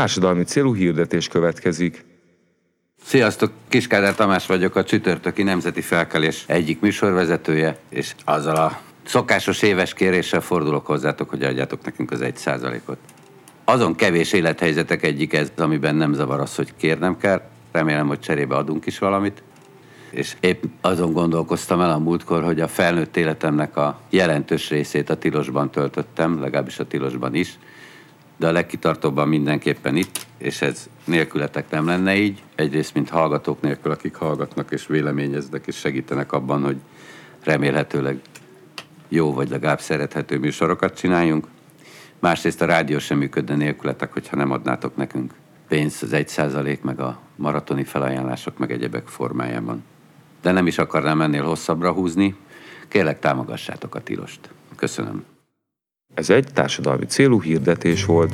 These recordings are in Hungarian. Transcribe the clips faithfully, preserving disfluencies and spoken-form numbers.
társadalmi célú hirdetés következik. Sziasztok, Kiskádár Tamás vagyok, a Csütörtöki Nemzeti Felkelés egyik műsorvezetője, és azzal a szokásos éves kéréssel fordulok hozzátok, hogy adjátok nekünk az egy százalékot. Azon kevés élethelyzetek egyik ez, amiben nem zavar az, hogy kérnem kell. Remélem, hogy cserébe adunk is valamit. És épp azon gondolkoztam el a múltkor, hogy a felnőtt életemnek a jelentős részét a tilosban töltöttem, legalábbis a tilosban is, de a legkitartóbban mindenképpen itt, és ez nélkületek nem lenne így. Egyrészt, mint hallgatók nélkül, akik hallgatnak és véleményeznek, és segítenek abban, hogy remélhetőleg jó vagy legalább szerethető műsorokat csináljunk. Másrészt a rádió sem működne nélkületek, hogyha nem adnátok nekünk pénzt az egy százalék, meg a maratoni felajánlások, meg egyebek formájában. De nem is akarnám ennél hosszabbra húzni. Kérlek, támogassátok a tilost. Köszönöm. Ez egy társadalmi célú hirdetés volt.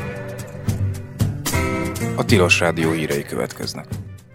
A Tilos Rádió hírei következnek.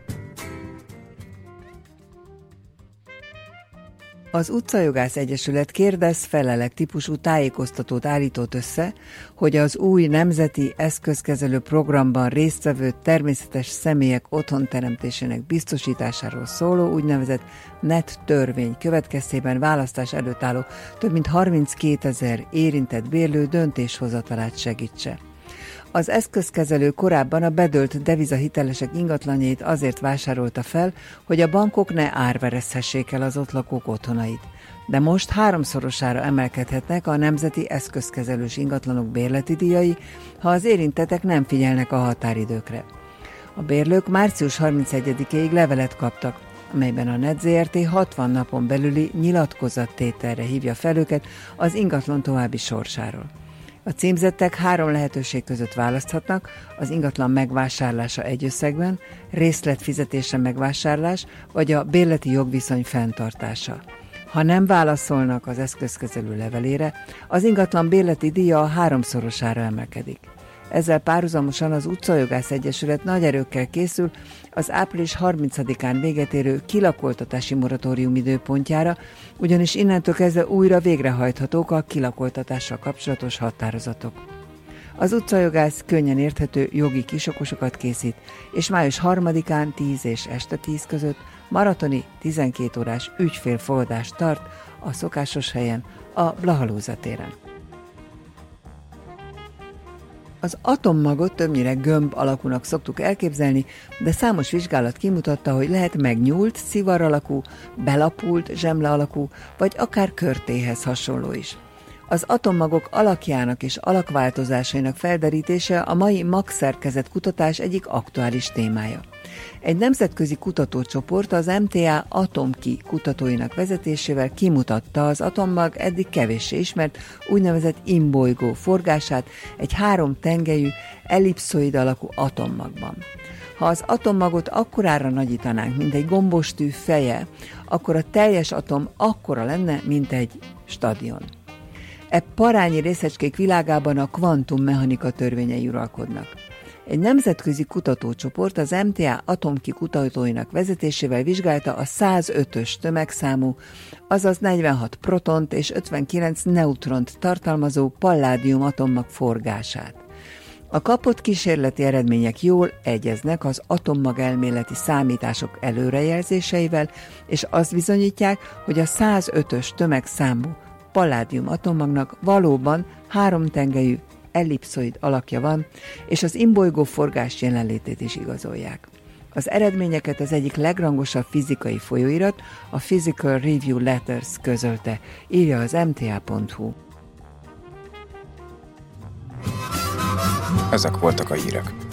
Az Utcajogász Egyesület kérdez-felelek típusú tájékoztatót állított össze, hogy az új nemzeti eszközkezelő programban résztvevő természetes személyek otthonteremtésének biztosításáról szóló úgynevezett net törvény következtében választás előtt álló több mint harminckétezer érintett bérlő döntéshozatalát segítse. Az eszközkezelő korábban a bedölt devizahitelesek ingatlanjait azért vásárolta fel, hogy a bankok ne árverezhessék el az ott lakók otthonait. De most háromszorosára emelkedhetnek a nemzeti eszközkezelős ingatlanok bérleti díjai, ha az érintettek nem figyelnek a határidőkre. A bérlők március harmincegyedikéig levelet kaptak, amelyben a net zé er té hatvan napon belüli nyilatkozattételre hívja fel őket az ingatlan további sorsáról. A címzettek három lehetőség között választhatnak: az ingatlan megvásárlása egy összegben, részletfizetése megvásárlás, vagy a bérleti jogviszony fenntartása. Ha nem válaszolnak az eszközkezelő levelére, az ingatlan bérleti díja a háromszorosára emelkedik. Ezzel párhuzamosan az Utcajogász Egyesület nagy erőkkel készül az április harmincadikán véget érő kilakoltatási moratórium időpontjára, ugyanis innentől kezdve újra végrehajthatók a kilakoltatással kapcsolatos határozatok. Az Utcajogász könnyen érthető jogi kisokosokat készít, és május harmadikán tíz és este tíz között maratoni tizenkét órás ügyfélfogadást tart a szokásos helyen, a Blahalúza téren. Az atommagot többnyire gömb alakúnak szoktuk elképzelni, de számos vizsgálat kimutatta, hogy lehet megnyúlt, szivar alakú, belapult, zsemle alakú, vagy akár körtéhez hasonló is. Az atommagok alakjának és alakváltozásainak felderítése a mai magszerkezet kutatás egyik aktuális témája. Egy nemzetközi kutatócsoport az em té á Atomki kutatóinak vezetésével kimutatta az atommag eddig kevéssé ismert úgynevezett imbolygó forgását egy három tengelyű, ellipszoid alakú atommagban. Ha az atommagot akkorára nagyítanánk, mint egy gombostű feje, akkor a teljes atom akkora lenne, mint egy stadion. E parányi részecskék világában a kvantummechanika törvényei uralkodnak. Egy nemzetközi kutatócsoport az em té á Atomki kutatóinak vezetésével vizsgálta a százötös tömegszámú, azaz negyvenhat protont és ötvenkilenc neutront tartalmazó palládium atommag forgását. A kapott kísérleti eredmények jól egyeznek az atommag elméleti számítások előrejelzéseivel, és azt bizonyítják, hogy a százötös tömegszámú palládium atommagnak valóban háromtengelyű ellipszoid alakja van, és az imbolygó forgás jelenlétét is igazolják. Az eredményeket az egyik legrangosabb fizikai folyóirat, a Physical Review Letters közölte, írja az em té á pont hú. Ezek voltak a hírek.